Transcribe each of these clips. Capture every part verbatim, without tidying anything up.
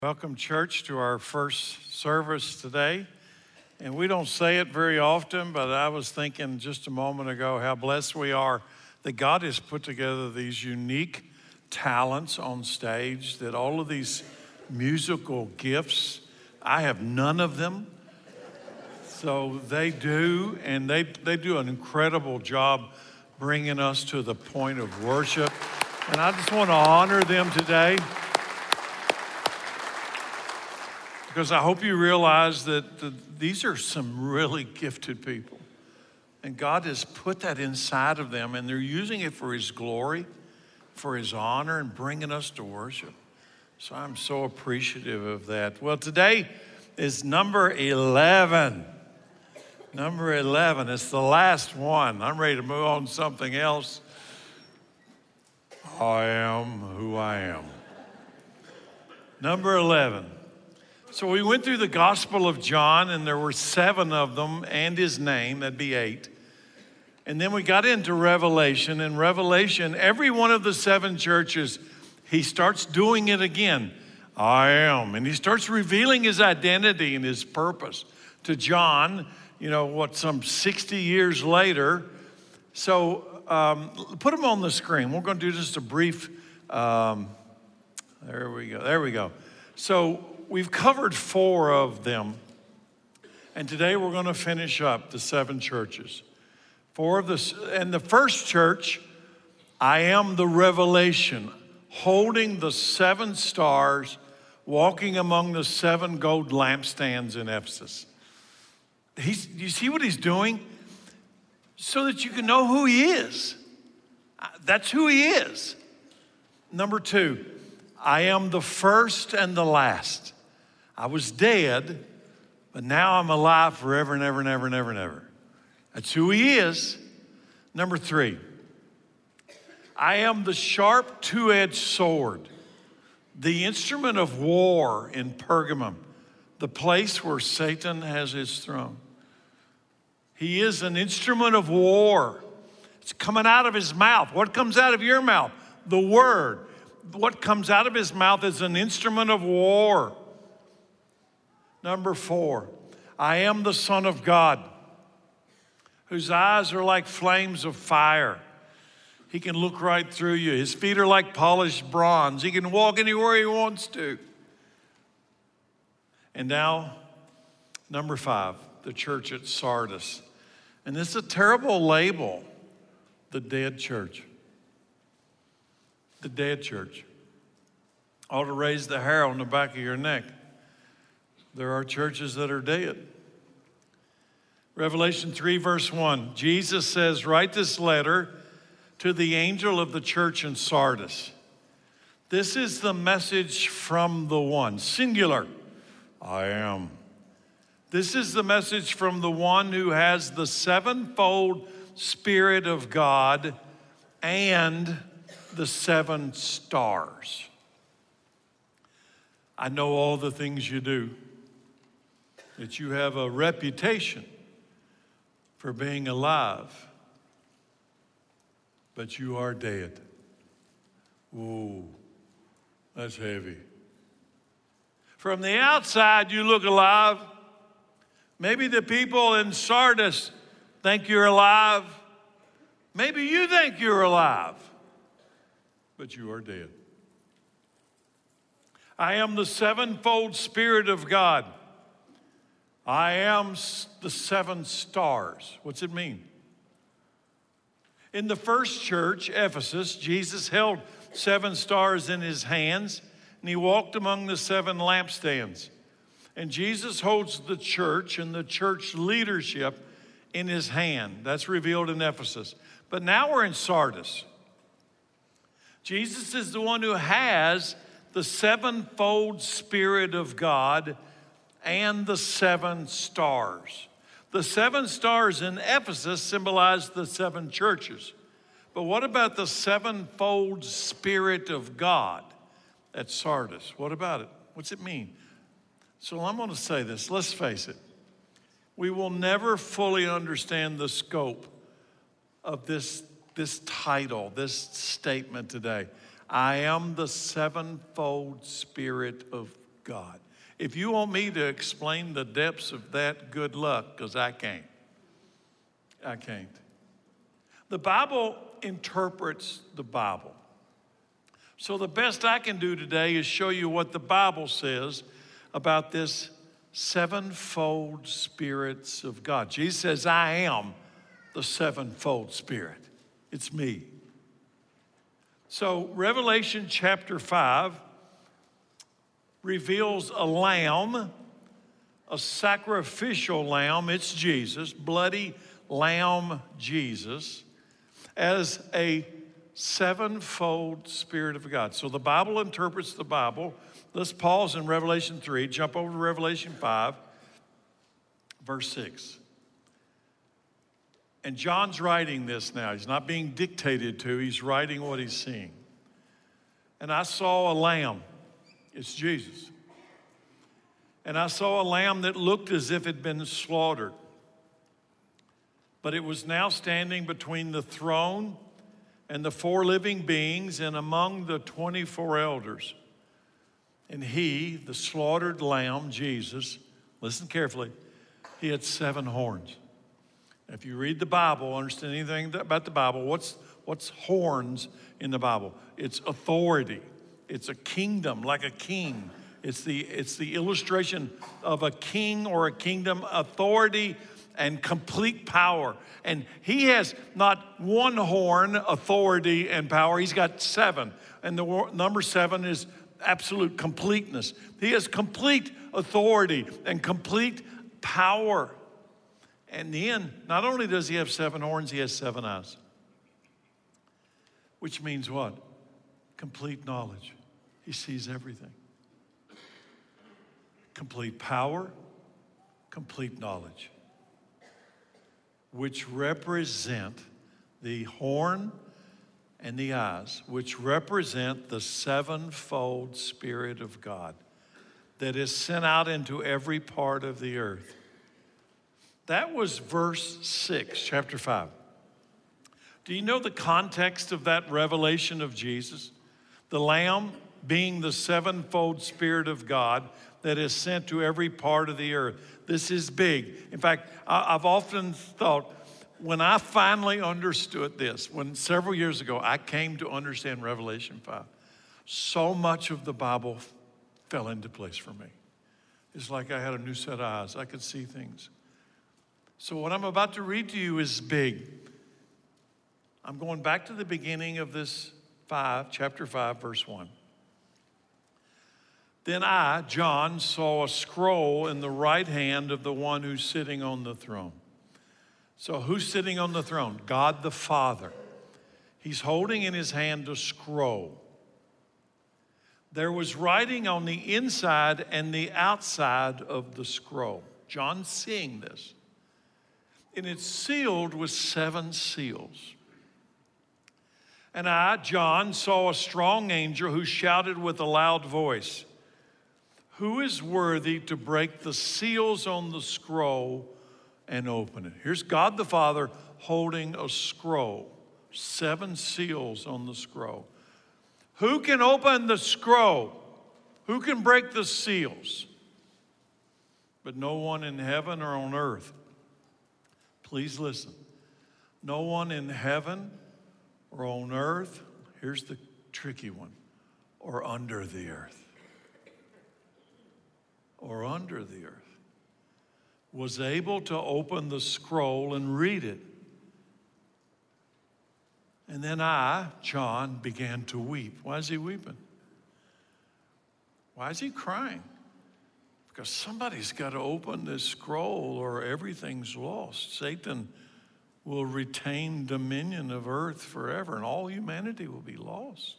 Welcome, church, to our first service today. And we don't say it very often, but I was thinking just a moment ago how blessed we are that God has put together these unique talents on stage, that all of these musical gifts, I have none of them. So they do, and they, they do an incredible job bringing us to the point of worship. And I just want to honor them today, because I hope you realize that the, these are some really gifted people. And God has put that inside of them, and they're using it for His glory, for His honor, and bringing us to worship. So I'm so appreciative of that. Well, today is number eleven. Number eleven, it's the last one. I'm ready to move on to something else. I am who I am. Number eleven. So we went through the Gospel of John, and there were seven of them, and his name, that'd be eight. And then we got into Revelation. In Revelation, every one of the seven churches, he starts doing it again. I am. And he starts revealing his identity and his purpose to John, you know, what, some sixty years later. So um, put them on the screen. We're going to do just a brief, um, there we go, there we go. So we've covered four of them, and today we're going to finish up the seven churches. Four of the, and the first church, I am the revelation, holding the seven stars, walking among the seven gold lampstands in Ephesus. He's, you see what he's doing? So that you can know who he is. That's who he is. Number two, I am the first and the last. I was dead, but now I'm alive forever and ever and ever and ever and ever. That's who he is. Number three, I am the sharp two-edged sword, the instrument of war in Pergamum, the place where Satan has his throne. He is an instrument of war. It's coming out of his mouth. What comes out of your mouth? The word. What comes out of his mouth is an instrument of war. Number four, I am the Son of God, whose eyes are like flames of fire. He can look right through you. His feet are like polished bronze. He can walk anywhere he wants to. And now, number five, the church at Sardis. And this is a terrible label, the dead church. The dead church. Ought to raise the hair on the back of your neck. There are churches that are dead. Revelation three, verse one, Jesus says, write this letter to the angel of the church in Sardis. This is the message from the one, singular, I am. This is the message from the one who has the sevenfold Spirit of God and the seven stars. I know all the things you do, that you have a reputation for being alive, but you are dead. Whoa, that's heavy. From the outside, you look alive. Maybe the people in Sardis think you're alive. Maybe you think you're alive, but you are dead. I am the sevenfold Spirit of God. I am the seven stars. What's it mean? In the first church, Ephesus, Jesus held seven stars in his hands, and he walked among the seven lampstands. And Jesus holds the church and the church leadership in his hand. That's revealed in Ephesus. But now we're in Sardis. Jesus is the one who has the sevenfold Spirit of God and the seven stars. The seven stars in Ephesus symbolize the seven churches. But what about the sevenfold Spirit of God at Sardis? What about it? What's it mean? So I'm going to say this. Let's face it. We will never fully understand the scope of this, this title, this statement today. I am the sevenfold Spirit of God. If you want me to explain the depths of that, good luck, because I can't. I can't. The Bible interprets the Bible. So the best I can do today is show you what the Bible says about this sevenfold spirits of God. Jesus says, I am the sevenfold spirit. It's me. So Revelation chapter five reveals a lamb, a sacrificial lamb. It's Jesus, bloody lamb Jesus, as a sevenfold Spirit of God. So the Bible interprets the Bible. Let's pause in Revelation three, jump over to Revelation five, verse six. And John's writing this now. He's not being dictated to. He's writing what he's seeing. And I saw a lamb. It's Jesus. And I saw a lamb that looked as if it had been slaughtered. But it was now standing between the throne and the four living beings and among the twenty-four elders. And he, the slaughtered lamb, Jesus, listen carefully, he had seven horns. If you read the Bible, understand anything about the Bible, what's, what's horns in the Bible? It's authority. It's a kingdom, like a king. It's the, it's the illustration of a king or a kingdom, authority and complete power. And he has not one horn, authority and power. He's got seven. And the number seven is absolute completeness. He has complete authority and complete power. And then, not only does he have seven horns, he has seven eyes. Which means what? Complete knowledge. He sees everything. Complete power, complete knowledge. Which represent the horn and the eyes, which represent the sevenfold Spirit of God that is sent out into every part of the earth. That was verse six, chapter five. Do you know the context of that revelation of Jesus? The Lamb being the sevenfold Spirit of God that is sent to every part of the earth. This is big. In fact, I've often thought, when I finally understood this, when several years ago I came to understand Revelation five, so much of the Bible fell into place for me. It's like I had a new set of eyes. I could see things. So what I'm about to read to you is big. I'm going back to the beginning of this five, chapter five, verse one. Then I, John, saw a scroll in the right hand of the one who's sitting on the throne. So who's sitting on the throne? God the Father. He's holding in his hand a scroll. There was writing on the inside and the outside of the scroll. John's seeing this. And it's sealed with seven seals. And I, John, saw a strong angel who shouted with a loud voice, "Who is worthy to break the seals on the scroll and open it?" Here's God the Father holding a scroll, seven seals on the scroll. Who can open the scroll? Who can break the seals? But no one in heaven or on earth. Please listen. No one in heaven or on earth, here's the tricky one, or under the earth. Or under the earth, was able to open the scroll and read it. And then I, John, began to weep. Why is he weeping? Why is he crying? Because somebody's got to open this scroll or everything's lost. Satan will retain dominion of earth forever and all humanity will be lost.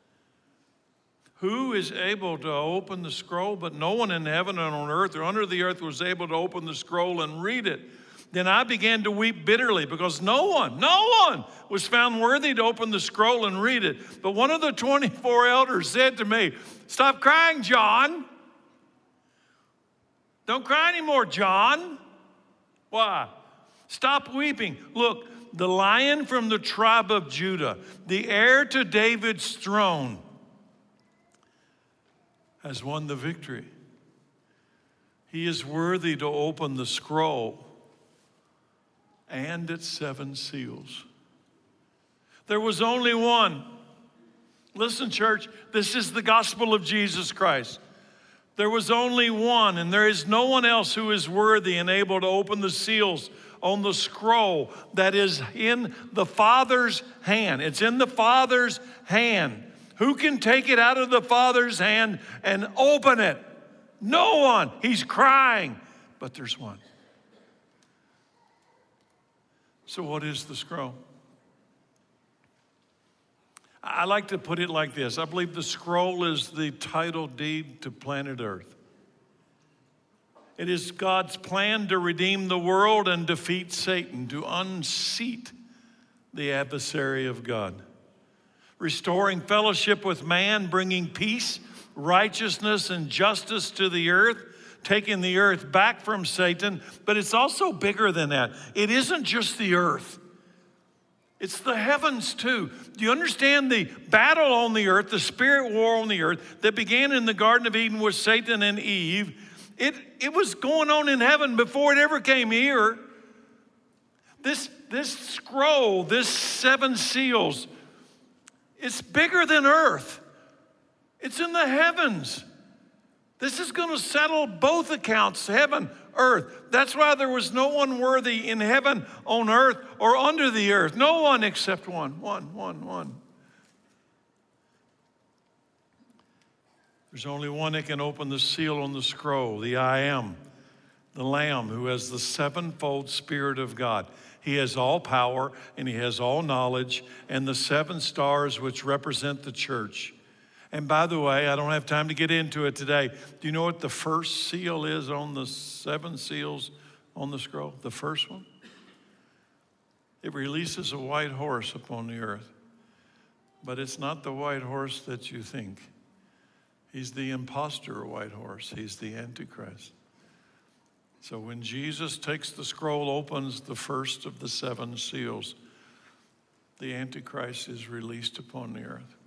Who is able to open the scroll? But no one in heaven and on earth or under the earth was able to open the scroll and read it. Then I began to weep bitterly because no one, no one was found worthy to open the scroll and read it. But one of the twenty-four elders said to me, "Stop crying, John. Don't cry anymore, John." Why? Stop weeping. Look, the Lion from the tribe of Judah, the heir to David's throne, has won the victory. He is worthy to open the scroll and its seven seals. There was only one. Listen, church, this is the gospel of Jesus Christ. There was only one, and there is no one else who is worthy and able to open the seals on the scroll that is in the Father's hand. It's in the Father's hand. Who can take it out of the Father's hand and open it? No one. He's crying, but there's one. So what is the scroll? I like to put it like this. I believe the scroll is the title deed to planet Earth. It is God's plan to redeem the world and defeat Satan, to unseat the adversary of God. Restoring fellowship with man, bringing peace, righteousness, and justice to the earth, taking the earth back from Satan. But it's also bigger than that. It isn't just the earth. It's the heavens too. Do you understand the battle on the earth, the spirit war on the earth that began in the Garden of Eden with Satan and Eve? It, it was going on in heaven before it ever came here. This, this scroll, this seven seals, it's bigger than earth. It's in the heavens. This is going to settle both accounts, heaven, earth. That's why there was no one worthy in heaven, on earth, or under the earth. No one except one, one, one, one. There's only one that can open the seal on the scroll, the I Am, the Lamb who has the sevenfold Spirit of God. He has all power and he has all knowledge, and the seven stars which represent the church. And by the way, I don't have time to get into it today. Do you know what the first seal is on the seven seals on the scroll? The first one? It releases a white horse upon the earth. But it's not the white horse that you think. He's the impostor white horse. He's the Antichrist. So when Jesus takes the scroll, opens the first of the seven seals, the Antichrist is released upon the earth.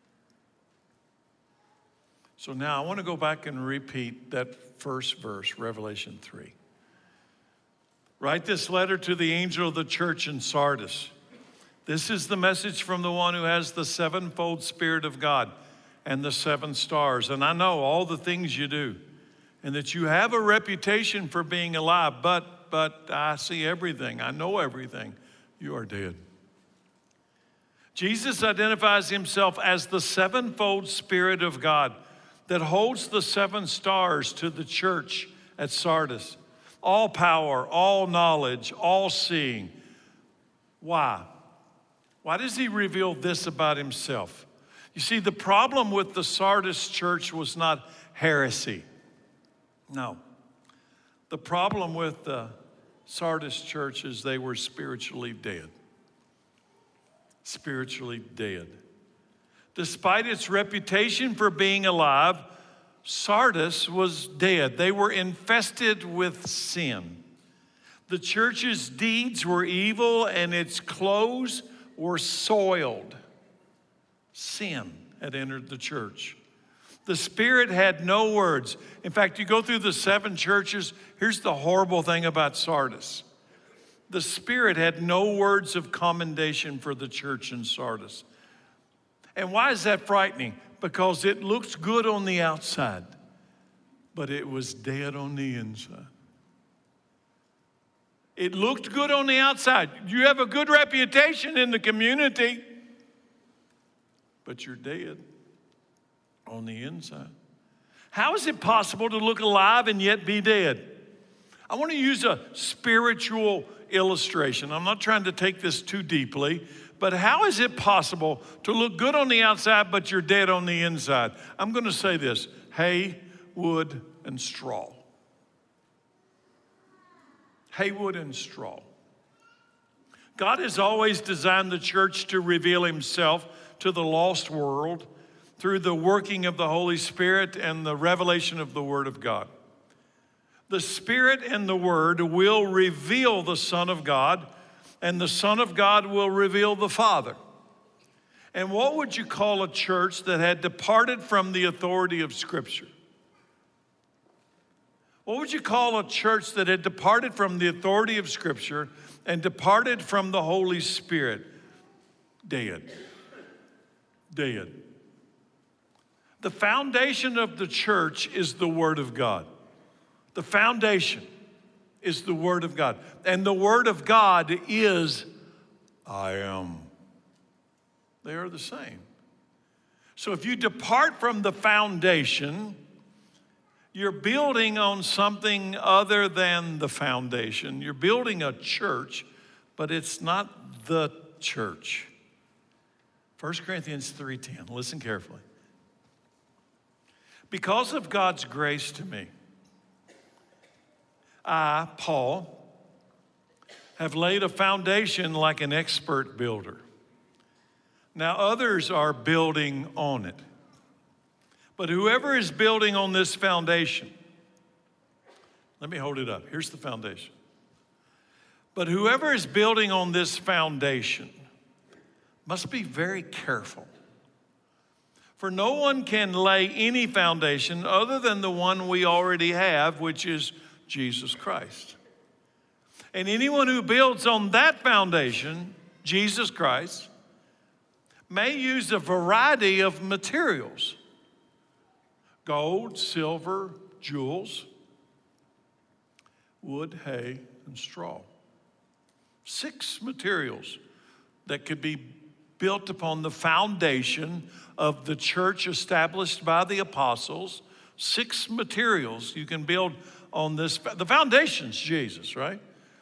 So now I want to go back and repeat that first verse, Revelation three. Write this letter to the angel of the church in Sardis. This is the message from the one who has the sevenfold Spirit of God and the seven stars. And I know all the things you do, and that you have a reputation for being alive, but, but I see everything. I know everything. You are dead. Jesus identifies himself as the sevenfold Spirit of God that holds the seven stars to the church at Sardis. All power, all knowledge, all seeing. Why? Why does he reveal this about himself? You see, the problem with the Sardis church was not heresy. No. The problem with the Sardis church is they were spiritually dead. Spiritually dead. Despite its reputation for being alive, Sardis was dead. They were infested with sin. The church's deeds were evil and its clothes were soiled. Sin had entered the church. The Spirit had no words. In fact, you go through the seven churches, here's the horrible thing about Sardis. The Spirit had no words of commendation for the church in Sardis. And why is that frightening? Because it looks good on the outside, but it was dead on the inside. It looked good on the outside. You have a good reputation in the community, but you're dead on the inside. How is it possible to look alive and yet be dead? I want to use a spiritual illustration. I'm not trying to take this too deeply, but how is it possible to look good on the outside, but you're dead on the inside? I'm going to say this: hay, wood, and straw. Hay, wood, and straw. God has always designed the church to reveal himself to the lost world through the working of the Holy Spirit and the revelation of the Word of God. The Spirit and the Word will reveal the Son of God, and the Son of God will reveal the Father. And what would you call a church that had departed from the authority of Scripture? What would you call a church that had departed from the authority of Scripture and departed from the Holy Spirit? Dead. Dead. The foundation of the church is the Word of God. The foundation is the Word of God. And the Word of God is, I am. They are the same. So if you depart from the foundation, you're building on something other than the foundation. You're building a church, but it's not the church. First Corinthians three ten, listen carefully. Because of God's grace to me, I, Paul, have laid a foundation like an expert builder. Now others are building on it. But whoever is building on this foundation, let me hold it up. Here's the foundation. But whoever is building on this foundation must be very careful. For no one can lay any foundation other than the one we already have, which is Jesus Christ. And anyone who builds on that foundation, Jesus Christ, may use a variety of materials: gold, silver, jewels, wood, hay, and straw. Six materials that could be built upon the foundation of the church established by the apostles. Six materials you can build on this. The foundation's Jesus, right?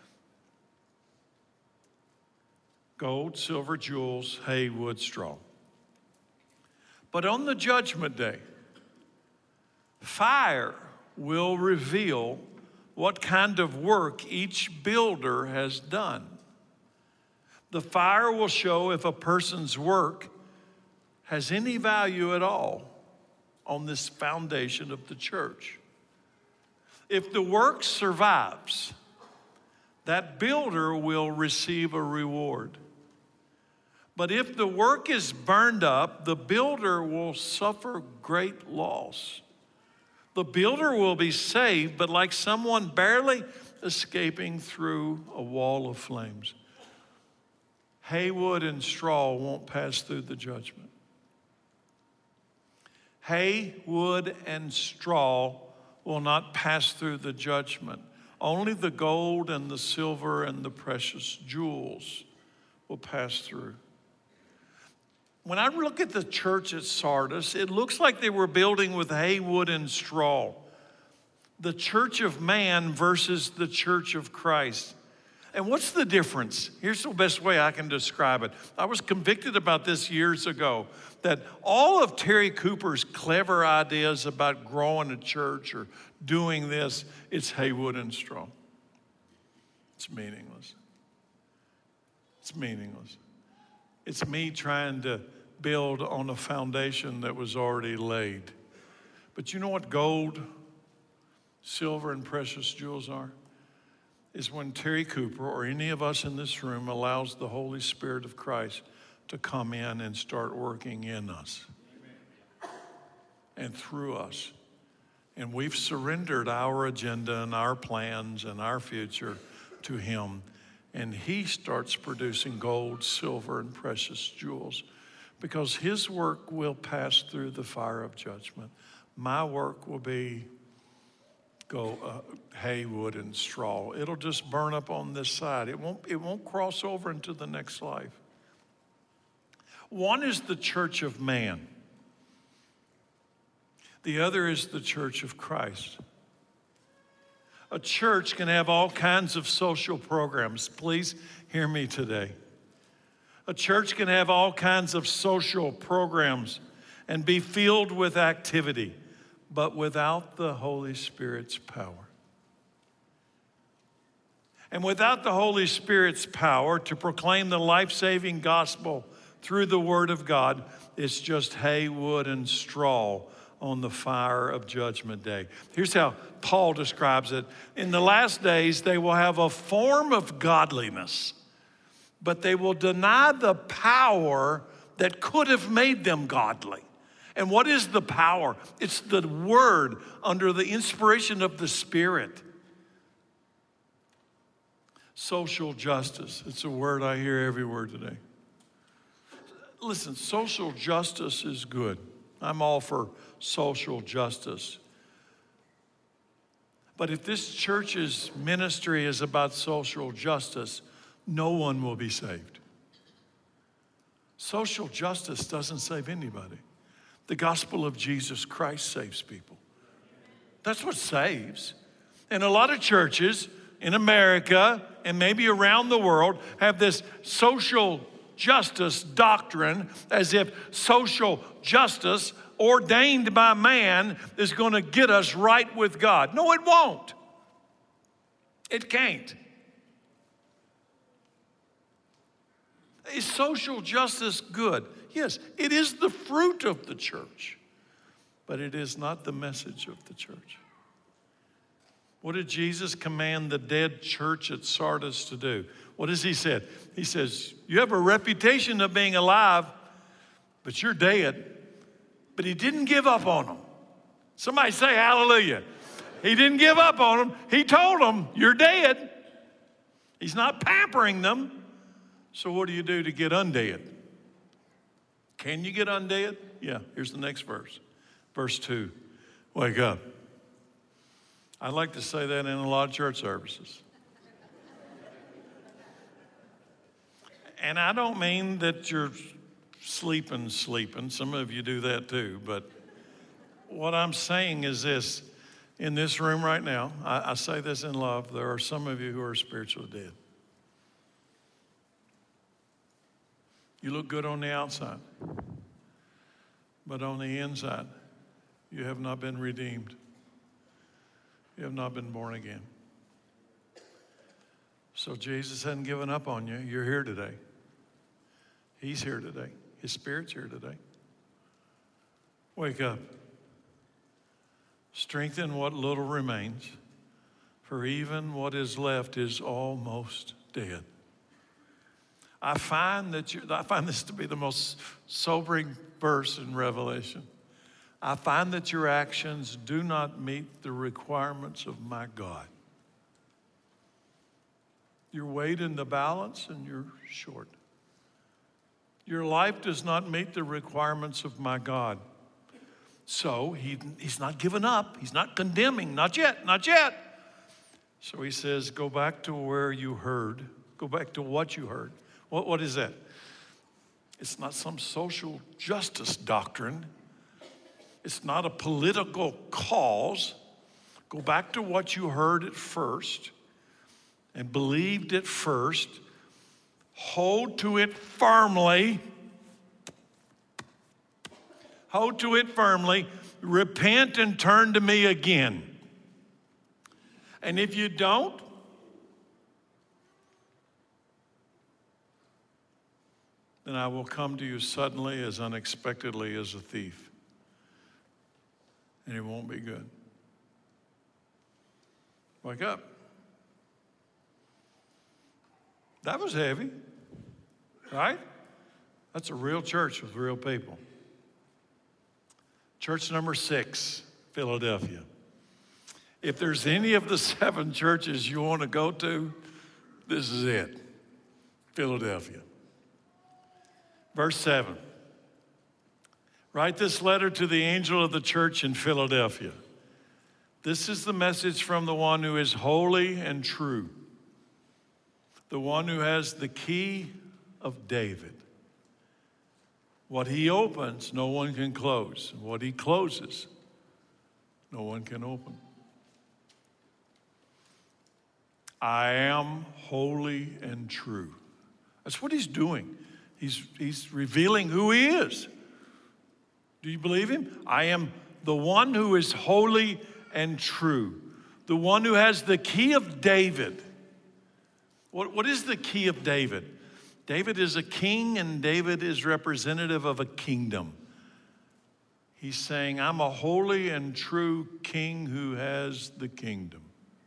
Gold, silver, jewels, hay, wood, straw. But on the judgment day, fire will reveal what kind of work each builder has done. The fire will show if a person's work has any value at all on this foundation of the church. If the work survives, that builder will receive a reward. But if the work is burned up, the builder will suffer great loss. The builder will be saved, but like someone barely escaping through a wall of flames. Hay, wood, and straw won't pass through the judgment. Hay, wood, and straw will not pass through the judgment. Only the gold and the silver and the precious jewels will pass through. When I look at the church at Sardis, it looks like they were building with hay, wood, and straw. The church of man versus the church of Christ. And what's the difference? Here's the best way I can describe it. I was convicted about this years ago, that all of Terry Cooper's clever ideas about growing a church or doing this, it's hay, wood, and straw. It's meaningless. It's meaningless. It's me trying to build on a foundation that was already laid. But you know what gold, silver, and precious jewels are? Is when Terry Cooper or any of us in this room allows the Holy Spirit of Christ to come in and start working in us and through us. And we've surrendered our agenda and our plans and our future to Him. And He starts producing gold, silver, and precious jewels, because His work will pass through the fire of judgment. My work will be go uh, hay, wood, and straw. It'll just burn up on this side. It won't, it won't cross over into the next life. One is the church of man. The other is the church of Christ. A church can have all kinds of social programs. Please hear me today. A church can have all kinds of social programs and be filled with activity, but without the Holy Spirit's power. And without the Holy Spirit's power to proclaim the life-saving gospel through the Word of God, it's just hay, wood, and straw on the fire of Judgment Day. Here's how Paul describes it. In the last days, they will have a form of godliness, but they will deny the power that could have made them godly. And what is the power? It's the word under the inspiration of the Spirit. Social justice. It's a word I hear everywhere today. Listen, social justice is good. I'm all for social justice. But if this church's ministry is about social justice, no one will be saved. Social justice doesn't save anybody. The gospel of Jesus Christ saves people. That's what saves. And a lot of churches in America and maybe around the world have this social justice doctrine as if social justice ordained by man is going to get us right with God. No, it won't. It can't. Is social justice good? Yes, it is the fruit of the church, but it is not the message of the church. What did Jesus command the dead church at Sardis to do? What has he said? He says, you have a reputation of being alive, but you're dead. But he didn't give up on them. Somebody say hallelujah. He didn't give up on them. He told them, you're dead. He's not pampering them. So what do you do to get undead? Can you get undead? Yeah, here's the next verse. Verse two, wake up. I like to say that in a lot of church services. And I don't mean that you're sleeping, sleeping. Some of you do that too. But what I'm saying is this. In this room right now, I, I say this in love, there are some of you who are spiritually dead. You look good on the outside, but on the inside, you have not been redeemed. You have not been born again. So Jesus hasn't given up on you. You're here today. He's here today. His Spirit's here today. Wake up. Strengthen what little remains, for even what is left is almost dead. I find that you, I find this to be the most sobering verse in Revelation. I find that your actions do not meet the requirements of my God. You're weighed in the balance and you're short. Your life does not meet the requirements of my God. So he, he's not giving up. He's not condemning. Not yet, not yet. So he says, go back to where you heard. Go back to what you heard. What, what is that? It's not some social justice doctrine. It's not a political cause. Go back to what you heard at first and believed at first. Hold to it firmly. Hold to it firmly. Repent and turn to me again. And if you don't, then I will come to you suddenly, as unexpectedly as a thief. And it won't be good. Wake up. That was heavy, right? That's a real church with real people. Church number six, Philadelphia. If there's any of the seven churches you want to go to, this is it. Philadelphia. Verse seven. Write this letter to the angel of the church in Philadelphia. This is the message from the one who is holy and true, the one who has the key of David. What he opens, no one can close. What he closes, no one can open. I am holy and true. That's what he's doing. He's, he's revealing who he is. Do you believe him? I am the one who is holy and true, the one who has the key of David. What, what is the key of David? David is a king, and David is representative of a kingdom. He's saying, I'm a holy and true king who has the kingdom.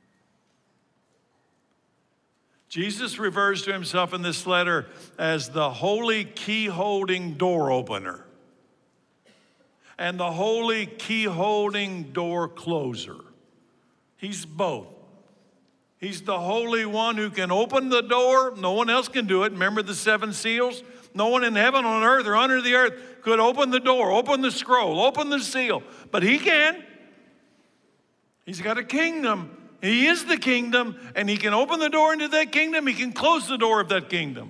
Jesus refers to himself in this letter as the holy key-holding door opener. and the holy key-holding door closer. He's both. He's the Holy One who can open the door. No one else can do it. Remember the seven seals? No one in heaven, on earth, or under the earth could open the door, open the scroll, open the seal. But he can. He's got a kingdom. He is the kingdom, and he can open the door into that kingdom. He can close the door of that kingdom.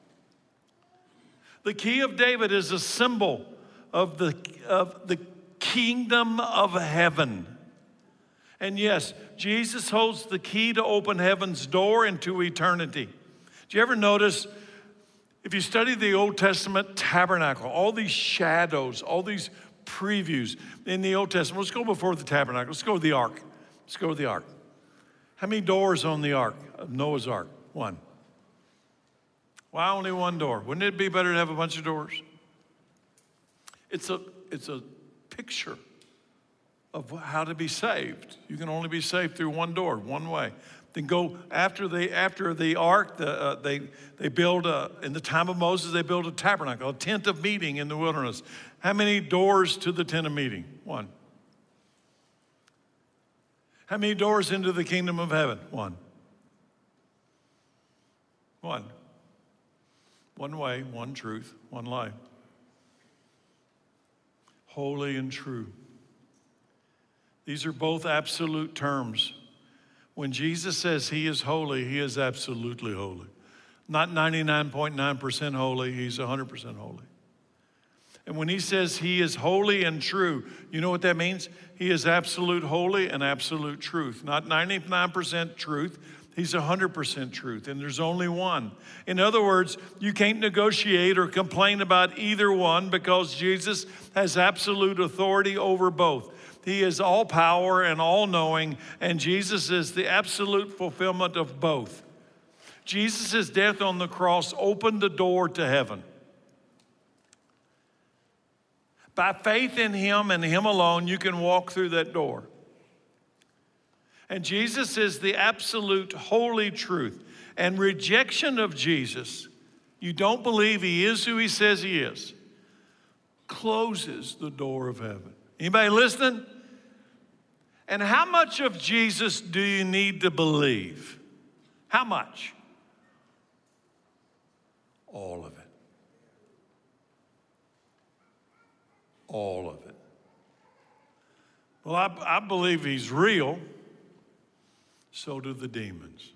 The key of David is a symbol of the, of the kingdom of heaven. And yes, Jesus holds the key to open heaven's door into eternity. Do you ever notice, if you study the Old Testament tabernacle, all these shadows, all these previews in the Old Testament. Let's go before the tabernacle. Let's go to the ark. Let's go to the ark. How many doors on the ark, of Noah's ark? One. Why only one door? Wouldn't it be better to have a bunch of doors? It's a, it's a picture of how to be saved. You can only be saved through one door, one way. Then go after the after the ark. The, uh, they they build a, in the time of Moses. They built a tabernacle, a tent of meeting in the wilderness. How many doors to the tent of meeting? One. How many doors into the kingdom of heaven? One. One. One way, one truth, one life. Holy and true. These are both absolute terms. When Jesus says he is holy, he is absolutely holy. Not ninety-nine point nine percent holy, he's one hundred percent holy. And when he says he is holy and true, you know what that means? He is absolute holy and absolute truth. Not ninety-nine percent truth, he's one hundred percent truth, and there's only one. In other words, you can't negotiate or complain about either one because Jesus has absolute authority over both. He is all power and all knowing, and Jesus is the absolute fulfillment of both. Jesus' death on the cross opened the door to heaven. By faith in him and him alone, you can walk through that door. And Jesus is the absolute holy truth. And rejection of Jesus, you don't believe he is who he says he is, closes the door of heaven. Anybody listening? And how much of Jesus do you need to believe? How much? All of it. All of it. Well, I, I believe he's real. So do the demons.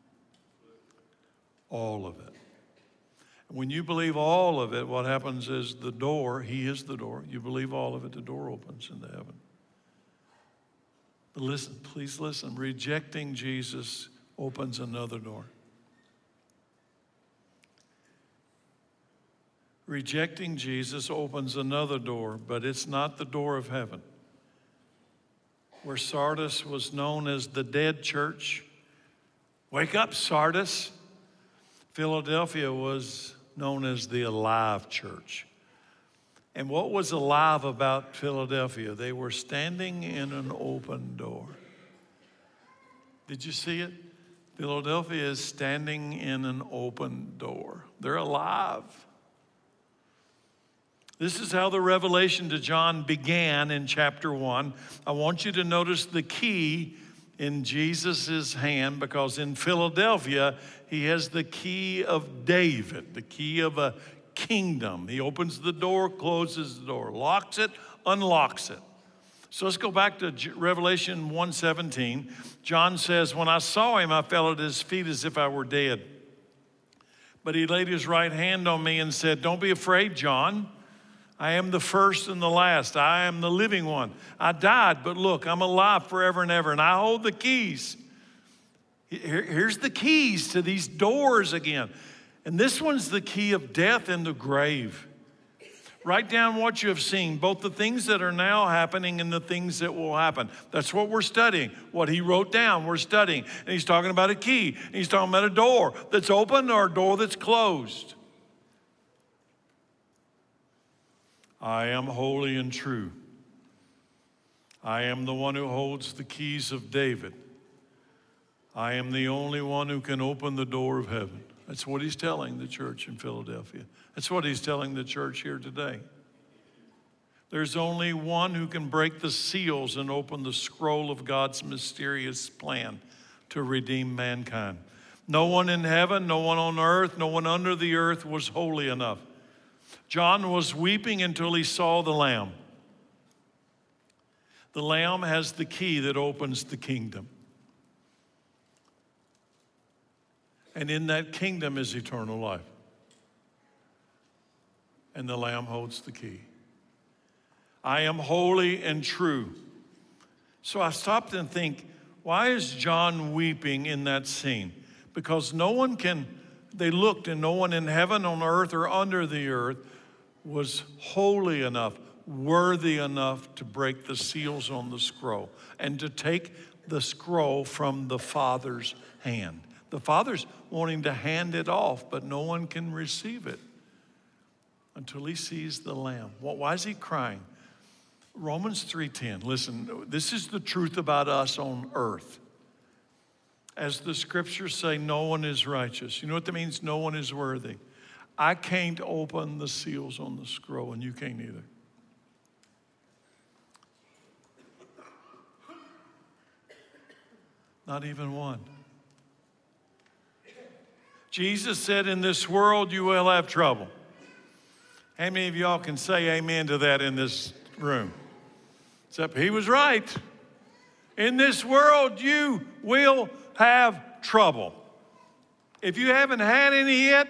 All of it. When you believe all of it, what happens is the door, he is the door. You believe all of it, the door opens into heaven. But listen, please listen. Rejecting Jesus opens another door. Rejecting Jesus opens another door, but it's not the door of heaven. Where Sardis was known as the dead church. Wake up, Sardis. Philadelphia was known as the alive church. And what was alive about Philadelphia? They were standing in an open door. Did you see it? Philadelphia is standing in an open door. They're alive. This is how the revelation to John began in chapter one. I want you to notice the key in Jesus' hand, because in Philadelphia, he has the key of David, the key of a kingdom. He opens the door, closes the door, locks it, unlocks it. So let's go back to Revelation one seventeen. John says, when I saw him, I fell at his feet as if I were dead. But he laid his right hand on me and said, don't be afraid, John. I am the first and the last. I am the living one. I died, but look, I'm alive forever and ever, and I hold the keys. Here, here's the keys to these doors again. And this one's the key of death and the grave. Write down what you have seen, both the things that are now happening and the things that will happen. That's what we're studying. What he wrote down, we're studying. And he's talking about a key. And he's talking about a door that's open or a door that's closed. I am holy and true. I am the one who holds the keys of David. I am the only one who can open the door of heaven. That's what he's telling the church in Philadelphia. That's what he's telling the church here today. There's only one who can break the seals and open the scroll of God's mysterious plan to redeem mankind. No one in heaven, no one on earth, no one under the earth was holy enough. John was weeping until he saw the Lamb. The Lamb has the key that opens the kingdom. And in that kingdom is eternal life. And the Lamb holds the key. I am holy and true. So I stopped and think, why is John weeping in that scene? Because no one can, they looked and no one in heaven, on earth, or under the earth was holy enough, worthy enough to break the seals on the scroll and to take the scroll from the Father's hand. The Father's wanting to hand it off, but no one can receive it until he sees the Lamb. Well, why is he crying? Romans three ten, listen, this is the truth about us on earth. As the scriptures say, no one is righteous. You know what that means? No one is worthy. I can't open the seals on the scroll, and you can't either. Not even one. Jesus said, in this world you will have trouble. How many of y'all can say amen to that in this room? Except he was right. In this world you will have trouble. If you haven't had any yet,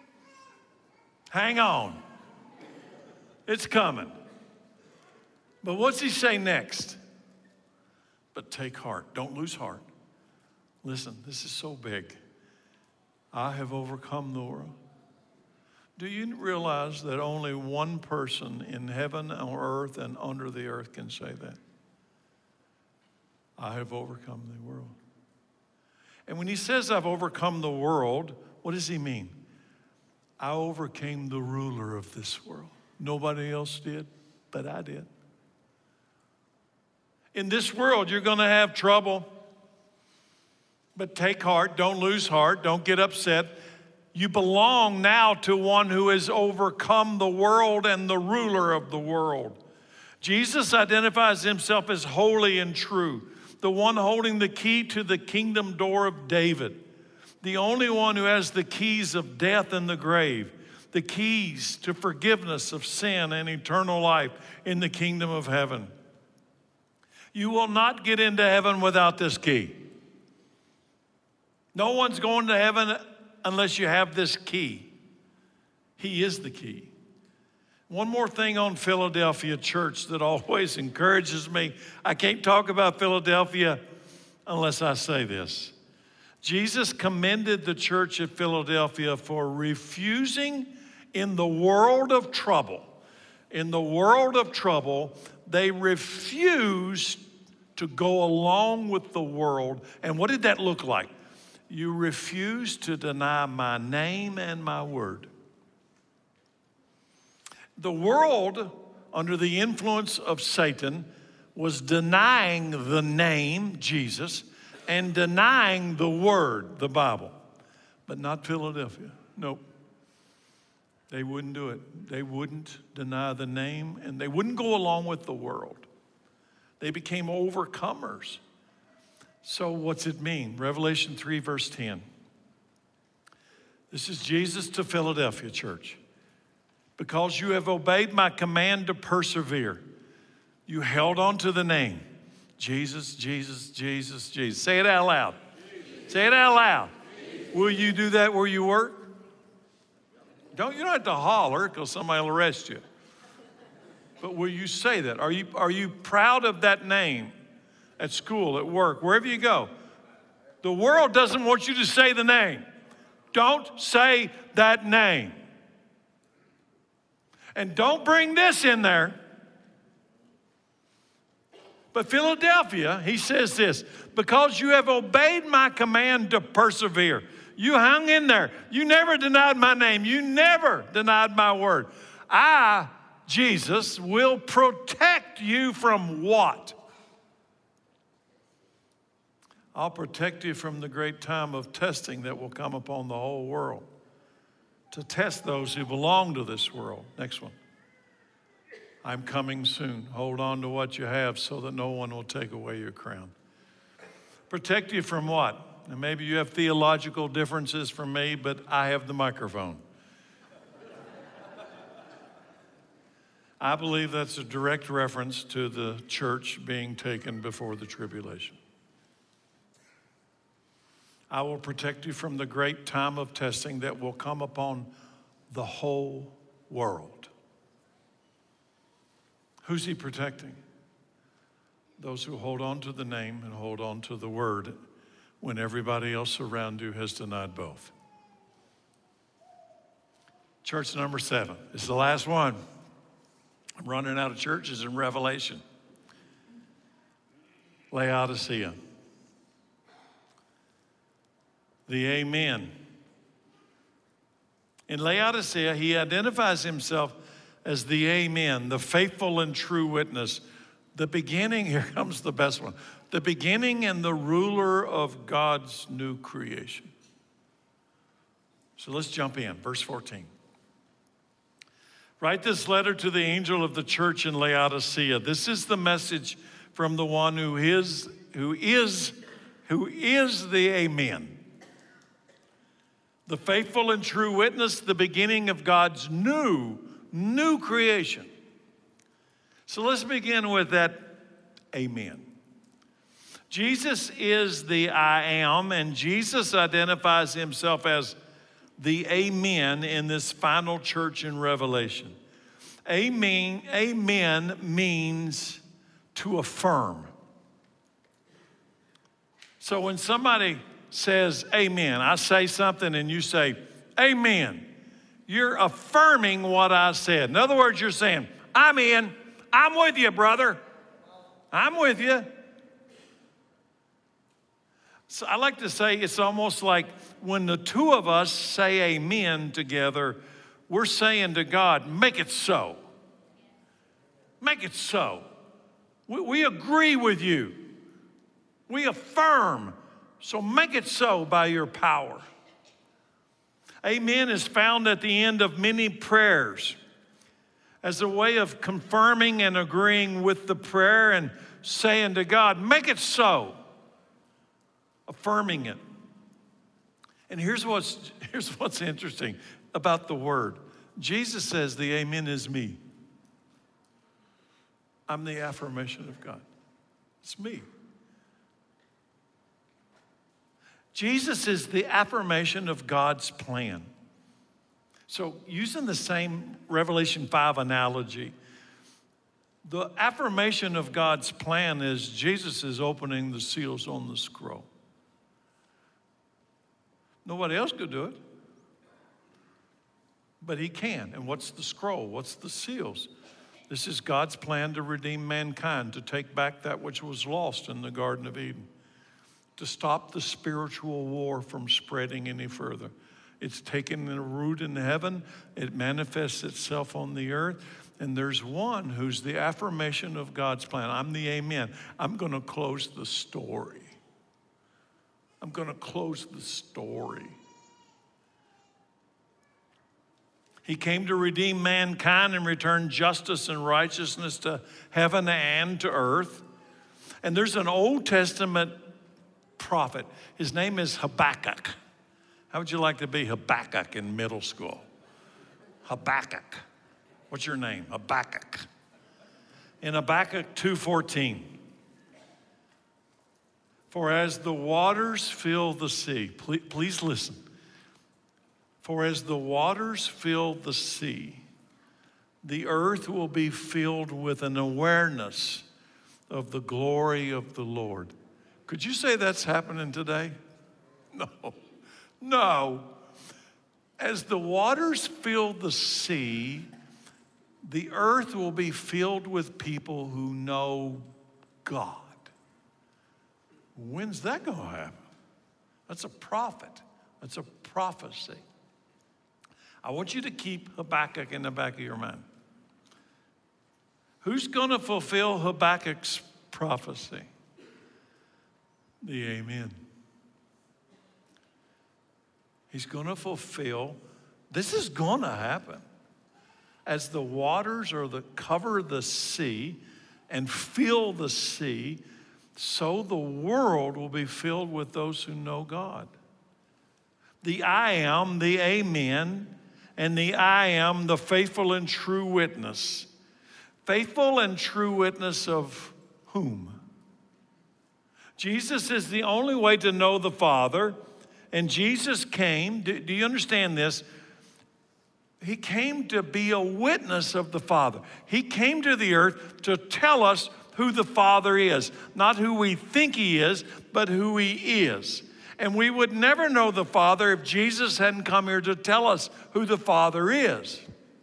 hang on. It's coming. But what's he say next? But take heart. Don't lose heart. Listen, this is so big. I have overcome the world. Do you realize that only one person in heaven, on earth, and under the earth can say that? I have overcome the world. And when he says I've overcome the world, what does he mean? I overcame the ruler of this world. Nobody else did, but I did. In this world, you're going to have trouble. But take heart, don't lose heart, don't get upset. You belong now to one who has overcome the world and the ruler of the world. Jesus identifies himself as holy and true, the one holding the key to the kingdom door of David, the only one who has the keys of death and the grave, the keys to forgiveness of sin and eternal life in the kingdom of heaven. You will not get into heaven without this key. No one's going to heaven unless you have this key. He is the key. One more thing on Philadelphia church that always encourages me. I can't talk about Philadelphia unless I say this. Jesus commended the church at Philadelphia for refusing in the world of trouble. In the world of trouble, they refused to go along with the world. And what did that look like? You refuse to deny my name and my word. The world, under the influence of Satan, was denying the name, Jesus, and denying the word, the Bible. But not Philadelphia. Nope. They wouldn't do it. They wouldn't deny the name, and they wouldn't go along with the world. They became overcomers. So what's it mean? Revelation three, verse ten. This is Jesus to Philadelphia church. Because you have obeyed my command to persevere, you held on to the name. Jesus, Jesus, Jesus, Jesus. Say it out loud. Jesus. Say it out loud. Jesus. Will you do that where you work? Don't, you don't have to holler because somebody will arrest you. But will you say that? Are you, are you proud of that name at school, at work, wherever you go? The world doesn't want you to say the name. Don't say that name. And don't bring this in there. But Philadelphia, he says this, because you have obeyed my command to persevere. You hung in there. You never denied my name. You never denied my word. I, Jesus, will protect you from what? I'll protect you from the great time of testing that will come upon the whole world, to test those who belong to this world. Next one. I'm coming soon. Hold on to what you have so that no one will take away your crown. Protect you from what? And maybe you have theological differences from me, but I have the microphone. I believe that's a direct reference to the church being taken before the tribulation. I will protect you from the great time of testing that will come upon the whole world. Who's he protecting? Those who hold on to the name and hold on to the word when everybody else around you has denied both. Church number seven. This is the last one. I'm running out of churches in Revelation. Laodicea. The Amen. In Laodicea, he identifies himself as the Amen, the faithful and true witness. The beginning, here comes the best one, the beginning and the ruler of God's new creation. So let's jump in, verse fourteen. Write this letter to the angel of the church in Laodicea. This is the message from the one who is, who is, who is the Amen. The faithful and true witness, the beginning of God's new, new creation. So let's begin with that Amen. Jesus is the I am, and Jesus identifies himself as the Amen in this final church in Revelation. Amen, amen means to affirm. So when somebody says amen, I say something and you say amen, you're affirming what I said. In other words, you're saying, I'm in, I'm with you, brother. I'm with you. So I like to say it's almost like when the two of us say amen together, we're saying to God, make it so. Make it so. We, we agree with you. We affirm. So make it so by your power. Amen is found at the end of many prayers as a way of confirming and agreeing with the prayer and saying to God, make it so. Affirming it. And here's what's, here's what's interesting about the word. Jesus says the amen is me. I'm the affirmation of God. It's me. Jesus is the affirmation of God's plan. So using the same Revelation five analogy, the affirmation of God's plan is Jesus is opening the seals on the scroll. Nobody else could do it. But he can. And what's the scroll? What's the seals? This is God's plan to redeem mankind, to take back that which was lost in the Garden of Eden, to stop the spiritual war from spreading any further. It's taken a root in heaven. It manifests itself on the earth. And there's one who's the affirmation of God's plan. I'm the amen. I'm going to close the story. I'm going to close the story. He came to redeem mankind and return justice and righteousness to heaven and to earth. And there's an Old Testament prophet. His name is Habakkuk. How would you like to be Habakkuk in middle school? Habakkuk. What's your name? Habakkuk. In Habakkuk two fourteen. For as the waters fill the sea, please, please listen. For as the waters fill the sea, the earth will be filled with an awareness of the glory of the Lord. Could you say that's happening today? No, no. As the waters fill the sea, the earth will be filled with people who know God. When's that going to happen? That's a prophet. That's a prophecy. I want you to keep Habakkuk in the back of your mind. Who's going to fulfill Habakkuk's prophecy? The Amen. He's going to fulfill. This is going to happen. as the waters or the cover the sea and fill the sea, so the world will be filled with those who know God. The I am, the amen, and the I am, the faithful and true witness. Faithful and true witness of whom? Jesus is the only way to know the Father, and Jesus came, do, do you understand this? He came to be a witness of the Father. He came to the earth to tell us who the Father is. Not who we think He is, but who He is. And we would never know the Father if Jesus hadn't come here to tell us who the Father is.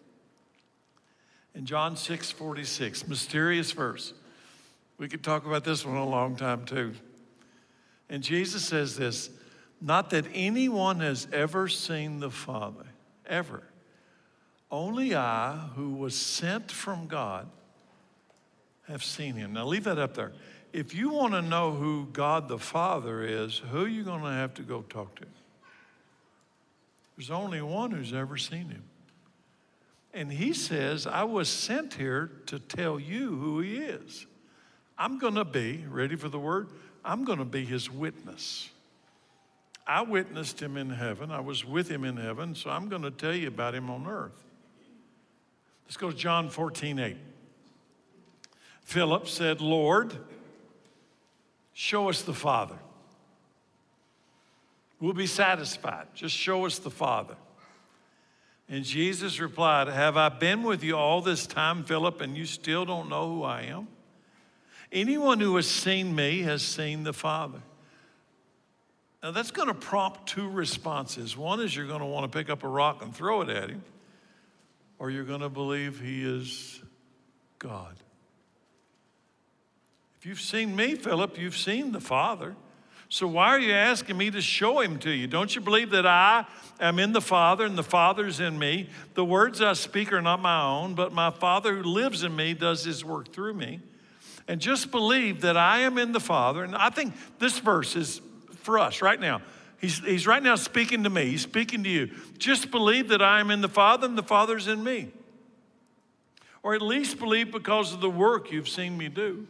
In John six forty-six, mysterious verse. We could talk about this one a long time too. And Jesus says this, not that anyone has ever seen the Father, ever. Only I, who was sent from God, have seen Him. Now leave that up there. If you want to know who God the Father is, who are you going to have to go talk to? There's only one who's ever seen Him. And He says, I was sent here to tell you who He is. I'm going to be, ready for the word? I'm going to be His witness. I witnessed Him in heaven. I was with Him in heaven, so I'm going to tell you about Him on earth. Let's go to John fourteen eight. Philip said, Lord, show us the Father. We'll be satisfied. Just show us the Father. And Jesus replied, have I been with you all this time, Philip, and you still don't know who I am? Anyone who has seen me has seen the Father. Now that's going to prompt two responses. One is you're going to want to pick up a rock and throw it at Him, or you're going to believe He is God. If you've seen me, Philip, you've seen the Father. So why are you asking me to show Him to you? Don't you believe that I am in the Father and the Father's in me? The words I speak are not my own, but my Father who lives in me does His work through me. And just believe that I am in the Father. And I think this verse is for us right now. He's, he's right now speaking to me. He's speaking to you. Just believe that I am in the Father and the Father's in me. Or at least believe because of the work you've seen me do.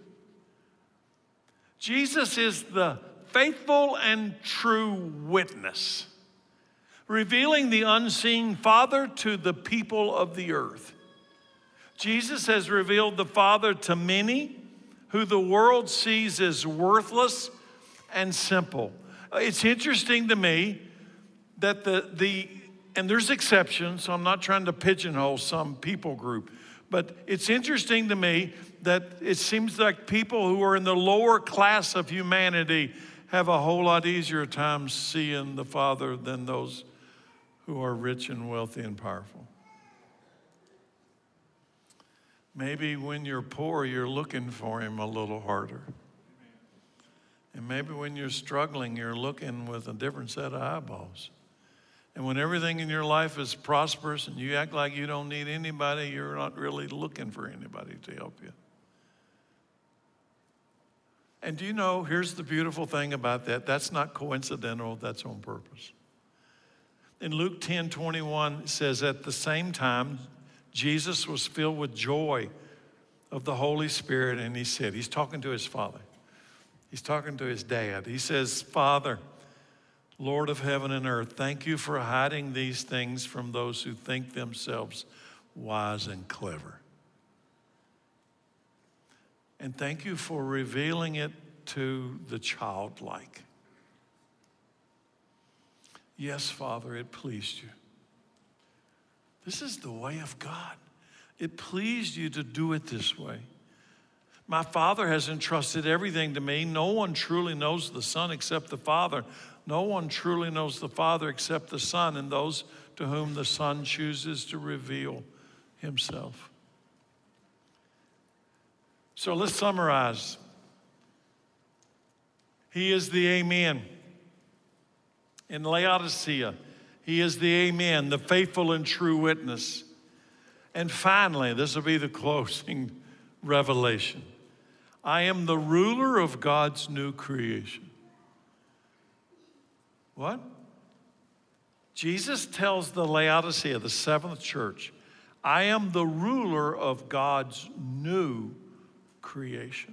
Jesus is the faithful and true witness, revealing the unseen Father to the people of the earth. Jesus has revealed the Father to many who the world sees as worthless and simple. It's interesting to me that the, the and there's exceptions, so I'm not trying to pigeonhole some people group, but it's interesting to me that it seems like people who are in the lower class of humanity have a whole lot easier time seeing the Father than those who are rich and wealthy and powerful. Maybe when you're poor, you're looking for Him a little harder. And maybe when you're struggling, you're looking with a different set of eyeballs. And when everything in your life is prosperous and you act like you don't need anybody, you're not really looking for anybody to help you. And do you know, here's the beautiful thing about that. That's not coincidental, that's on purpose. In Luke ten twenty-one, it says, at the same time, Jesus was filled with joy of the Holy Spirit, and He said, He's talking to His Father. He's talking to His dad. He says, Father, Lord of heaven and earth, thank You for hiding these things from those who think themselves wise and clever. And thank You for revealing it to the childlike. Yes, Father, it pleased You. This is the way of God. It pleased You to do it this way. My Father has entrusted everything to Me. No one truly knows the Son except the Father. No one truly knows the Father except the Son and those to whom the Son chooses to reveal Himself. So let's summarize. He is the Amen. In Laodicea, He is the Amen, the faithful and true witness. And finally, this will be the closing revelation. I am the ruler of God's new creation. What? Jesus tells the Laodicea, the seventh church, I am the ruler of God's new creation.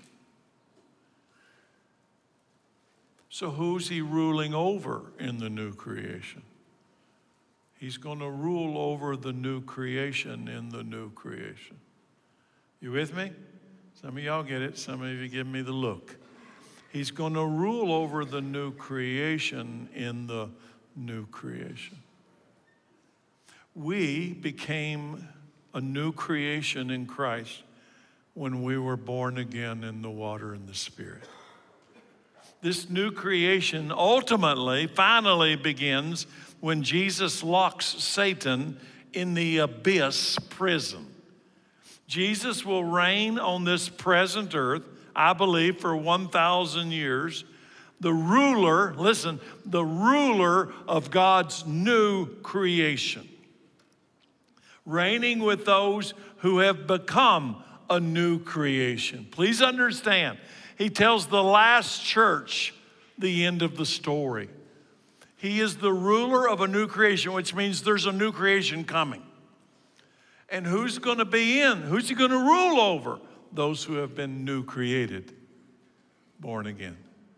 So who's he ruling over in the new creation? He's going to rule over the new creation in the new creation. You with me? Some of y'all get it. Some of you give me the look. He's going to rule over the new creation in the new creation. We became a new creation in Christ when we were born again in the water and the Spirit. This new creation ultimately, finally begins when Jesus locks Satan in the abyss prison. Jesus will reign on this present earth, I believe, for one thousand years. The ruler, listen, the ruler of God's new creation. Reigning with those who have become a new creation. Please understand, he tells the last church the end of the story. He is the ruler of a new creation, which means there's a new creation coming. And who's going to be in? Who's he going to rule over? Those who have been new created, born again.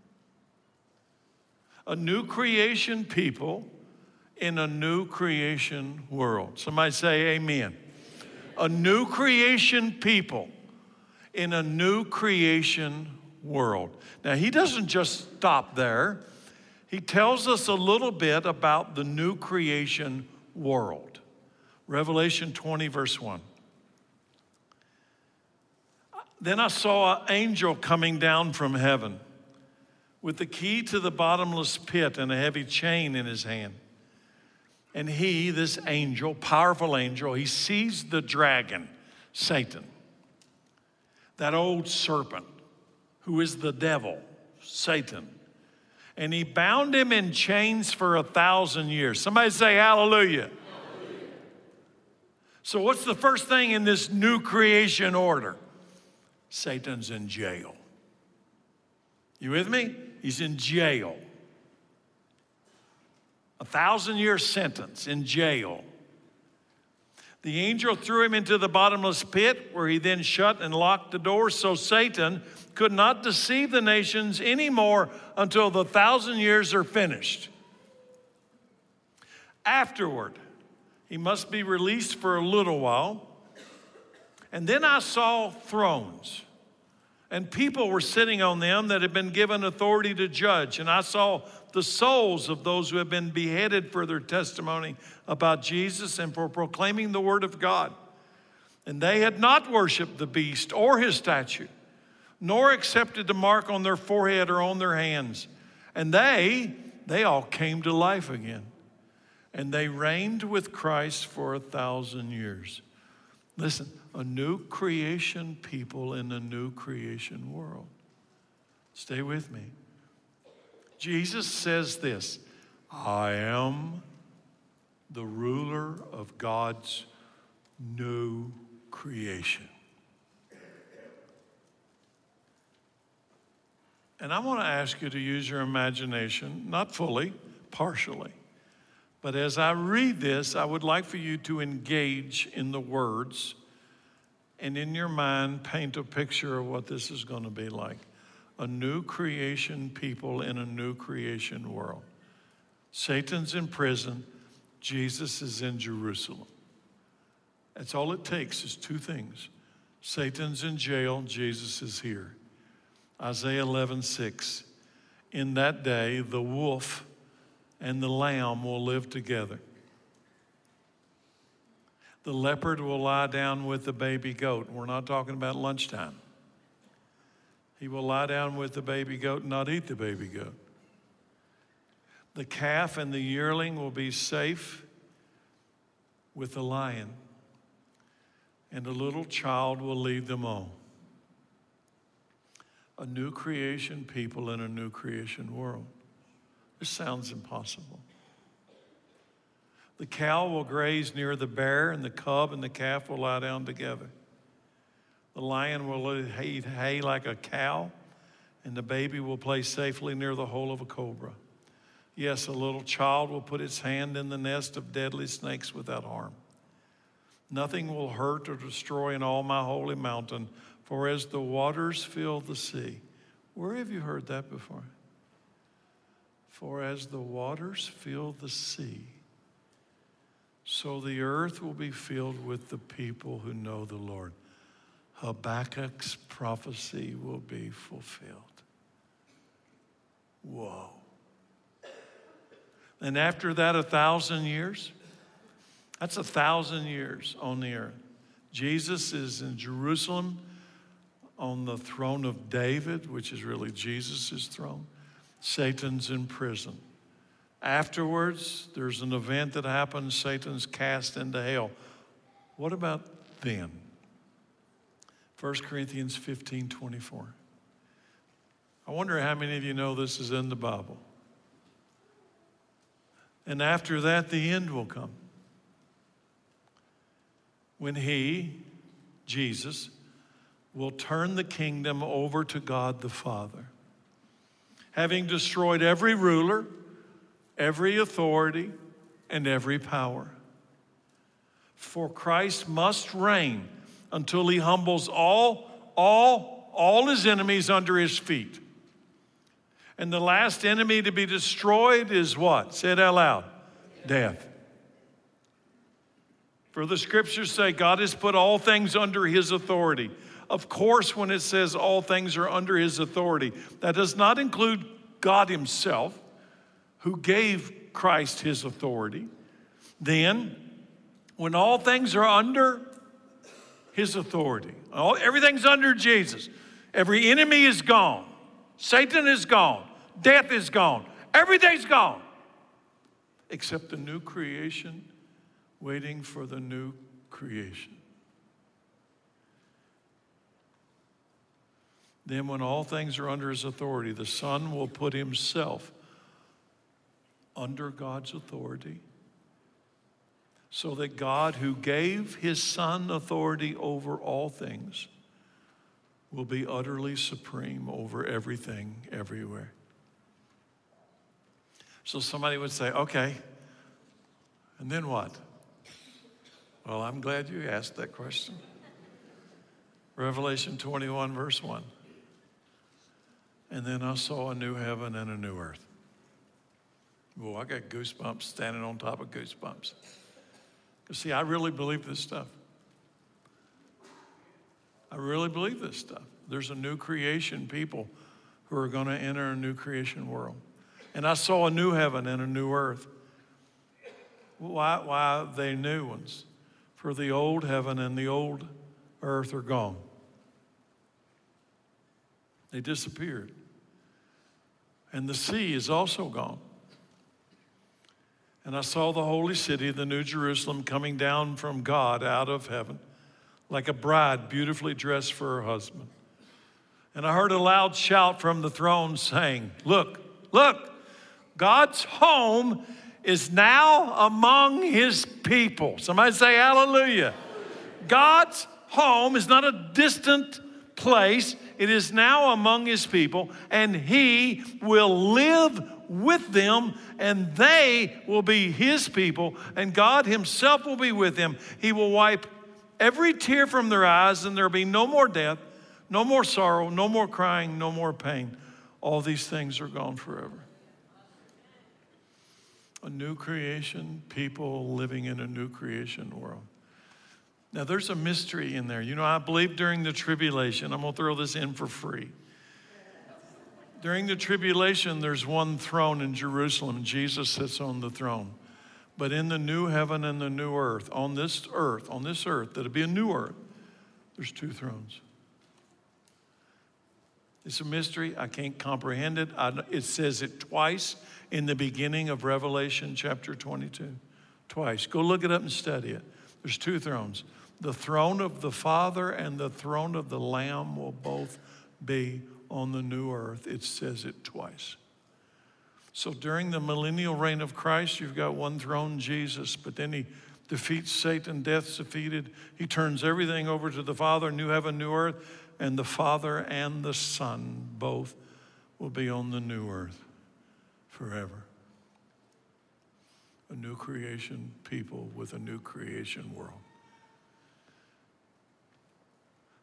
A new creation people in a new creation world. Somebody say amen. A new creation people in a new creation world. Now, he doesn't just stop there. He tells us a little bit about the new creation world. Revelation twenty, verse one. Then I saw an angel coming down from heaven with the key to the bottomless pit and a heavy chain in his hand. And he, this angel, powerful angel, he seized the dragon, Satan, that old serpent who is the devil, Satan. And he bound him in chains for a thousand years. Somebody say hallelujah. Hallelujah. So what's the first thing in this new creation order? Satan's in jail. You with me? He's in jail. A thousand year sentence in jail. The angel threw him into the bottomless pit where he then shut and locked the door so Satan could not deceive the nations anymore until the thousand years are finished. Afterward, he must be released for a little while. And then I saw thrones, and people were sitting on them that had been given authority to judge. And I saw the souls of those who have been beheaded for their testimony about Jesus and for proclaiming the word of God. And they had not worshiped the beast or his statue, nor accepted the mark on their forehead or on their hands. And they, they all came to life again. And they reigned with Christ for a thousand years. Listen, a new creation people in a new creation world. Stay with me. Jesus says this, I am the ruler of God's new creation. And I want to ask you to use your imagination, not fully, partially. But as I read this, I would like for you to engage in the words and in your mind paint a picture of what this is going to be like. A new creation people in a new creation world. Satan's in prison. Jesus is in Jerusalem. That's all it takes is two things. Satan's in jail. Jesus is here. Isaiah eleven six. In that day, the wolf and the lamb will live together. The leopard will lie down with the baby goat. We're not talking about lunchtime. He will lie down with the baby goat and not eat the baby goat. The calf and the yearling will be safe with the lion, and a little child will lead them all. A new creation people in a new creation world. This sounds impossible. The cow will graze near the bear, and the cub and the calf will lie down together. The lion will eat hay like a cow, and the baby will play safely near the hole of a cobra. Yes, a little child will put its hand in the nest of deadly snakes without harm. Nothing will hurt or destroy in all my holy mountain, for as the waters fill the sea. Where have you heard that before? For as the waters fill the sea, so the earth will be filled with the people who know the Lord. Habakkuk's prophecy will be fulfilled. Whoa. And after that, a thousand years. That's a thousand years on the earth. Jesus is in Jerusalem on the throne of David, which is really Jesus' throne. Satan's in prison. Afterwards, there's an event that happens. Satan's cast into hell. What about then? First Corinthians fifteen twenty-four. I wonder how many of you know this is in the Bible. And after that, the end will come. When he, Jesus, will turn the kingdom over to God the Father, having destroyed every ruler, every authority, and every power. For Christ must reign until he humbles all, all, all his enemies under his feet. And the last enemy to be destroyed is what? Say it out loud. Death. For the scriptures say God has put all things under his authority. Of course, when it says all things are under his authority, that does not include God himself, who gave Christ his authority. Then, when all things are under his authority, all, everything's under Jesus. Every enemy is gone. Satan is gone. Death is gone. Everything's gone. Except the new creation waiting for the new creation. Then when all things are under his authority, the Son will put himself under God's authority, so that God, who gave his Son authority over all things, will be utterly supreme over everything, everywhere. So somebody would say, okay, and then what? Well, I'm glad you asked that question. Revelation twenty-one, verse one. And then I saw a new heaven and a new earth. Well, I got goosebumps standing on top of goosebumps. Because see, I really believe this stuff. I really believe this stuff. There's a new creation people who are going to enter a new creation world. And I saw a new heaven and a new earth. Why, why are they new ones? For the old heaven and the old earth are gone. They disappeared. And the sea is also gone. And I saw the holy city, the new Jerusalem, coming down from God out of heaven, like a bride beautifully dressed for her husband. And I heard a loud shout from the throne saying, look, look, God's home is now among his people. Somebody say hallelujah. God's home is not a distant place. It is now among his people, and he will live with them, and they will be his people, and God himself will be with them. He will wipe every tear from their eyes, and there will be no more death, no more sorrow, no more crying, no more pain. All these things are gone forever. A new creation, people living in a new creation world. Now, there's a mystery in there. You know, I believe during the tribulation, I'm going to throw this in for free. During the tribulation, there's one throne in Jerusalem. Jesus sits on the throne. But in the new heaven and the new earth, on this earth, on this earth, that'll be a new earth, there's two thrones. It's a mystery. I can't comprehend it. I, it says it twice in the beginning of Revelation chapter twenty-two. Twice. Go look it up and study it. There's two thrones. The throne of the Father and the throne of the Lamb will both be on the new earth. It says it twice. So during the millennial reign of Christ, you've got one throne, Jesus, but then he defeats Satan, death's defeated. He turns everything over to the Father, new heaven, new earth, and the Father and the Son both will be on the new earth forever. A new creation people with a new creation world.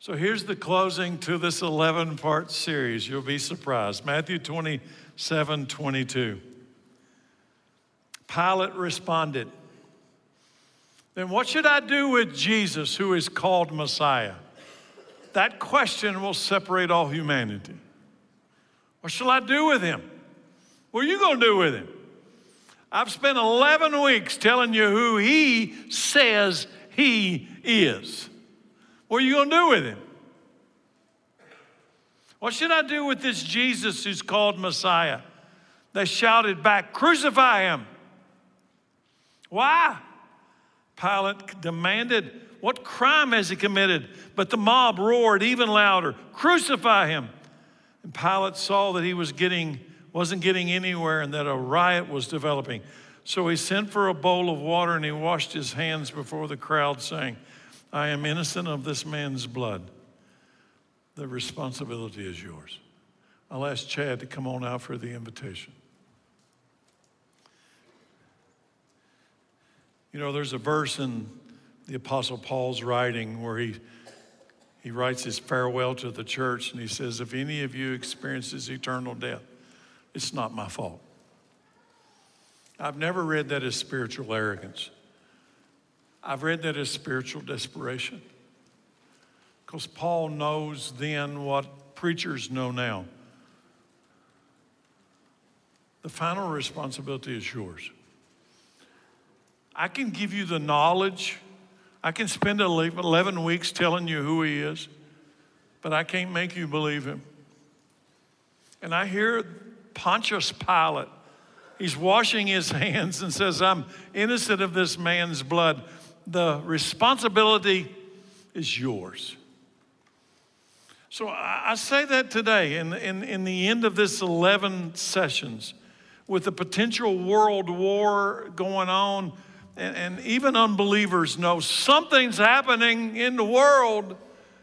So here's the closing to this eleven-part series. You'll be surprised. Matthew twenty-seven, twenty-two. Pilate responded, "Then what should I do with Jesus, who is called Messiah?" That question will separate all humanity. What shall I do with him? What are you going to do with him? I've spent eleven weeks telling you who he says he is. What are you going to do with him? What should I do with this Jesus who's called Messiah? They shouted back, "Crucify him." Why? Pilate demanded. What crime has he committed? But the mob roared even louder, "Crucify him." And Pilate saw that he was getting, wasn't getting anywhere and that a riot was developing. So he sent for a bowl of water and he washed his hands before the crowd, saying, "I am innocent of this man's blood. The responsibility is yours." I'll ask Chad to come on out for the invitation. You know, there's a verse in the Apostle Paul's writing where he, he writes his farewell to the church and he says, "If any of you experiences eternal death, it's not my fault." I've never read that as spiritual arrogance. I've read that as spiritual desperation. Because Paul knows then what preachers know now. The final responsibility is yours. I can give you the knowledge. I can spend eleven weeks telling you who he is, but I can't make you believe him. And I hear Pontius Pilate. He's washing his hands and says, "I'm innocent of this man's blood. The responsibility is yours." So I say that today in, in, in the end of this eleven sessions, with the potential world war going on, and, and even unbelievers know something's happening in the world.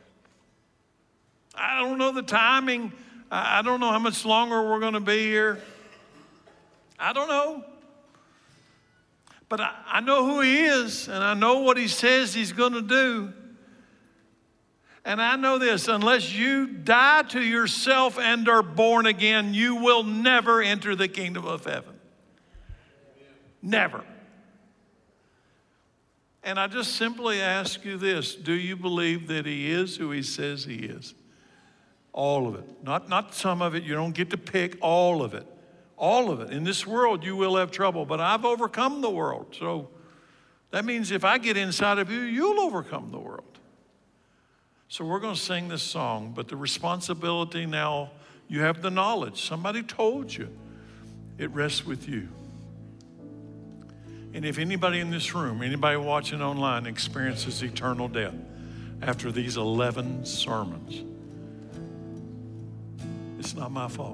I don't know the timing. I don't know how much longer we're going to be here. I don't know. But I, I know who he is, and I know what he says he's going to do. And I know this, unless you die to yourself and are born again, you will never enter the kingdom of heaven. Never. And I just simply ask you this: do you believe that he is who he says he is? All of it. Not, not some of it. You don't get to pick all of it. All of it. In this world, you will have trouble, but I've overcome the world. So that means if I get inside of you, you'll overcome the world. So we're going to sing this song, but the responsibility now, you have the knowledge. Somebody told you. It rests with you. And if anybody in this room, anybody watching online experiences eternal death after these eleven sermons, it's not my fault.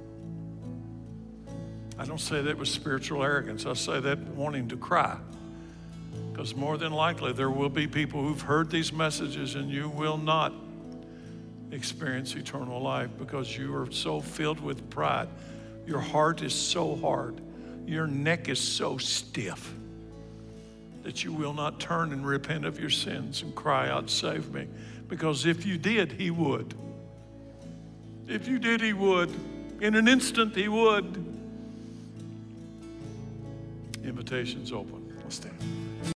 I don't say that with spiritual arrogance. I say that wanting to cry. Because more than likely, there will be people who've heard these messages and you will not experience eternal life because you are so filled with pride. Your heart is so hard. Your neck is so stiff that you will not turn and repent of your sins and cry out, "Save me." Because if you did, he would. If you did, he would. In an instant, he would. Invitation's open. Let's stand.